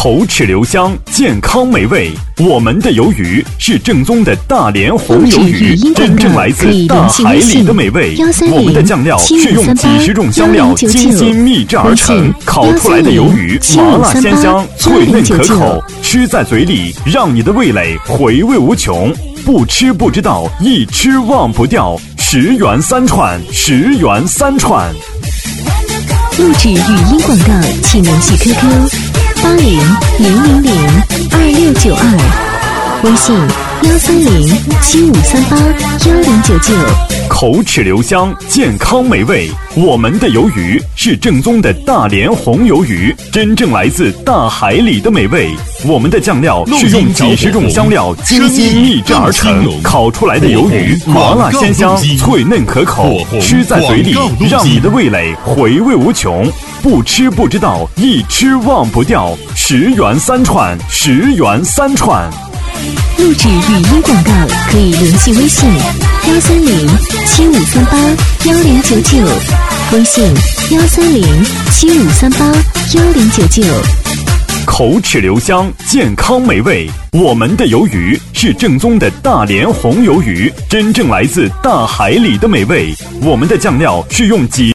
口齿留香，健康美味。我们的鱿鱼是正宗的大连红鱿鱼，真正来自大海里的美味。我们的酱料是用几十种香料精心秘制而成，烤出来的鱿鱼麻辣鲜香，脆嫩可口，吃在嘴里让你的味蕾回味无穷。不吃不知道，一吃忘不掉。10元3串，10元3串。 录制语音广告，请联系 QQ8000022692，微信13075381099。 口齿留香，健康美味。我们的鱿鱼是正宗的大连红鱿鱼，真正来自大海里的美味。我们的酱料是用几十种香料精心秘制而成，烤出来的鱿鱼麻辣鲜香，脆嫩可口，吃在嘴里让你的味蕾回味无穷。不吃不知道，一吃忘不掉。10元3串，10元3串。 录制语音广告可以联系微信13075381099，微信13075381099。 口齿留香，健康美味。我们的鱿鱼是正宗的大连红鱿鱼，真正来自大海里的美味。我们的酱料是用几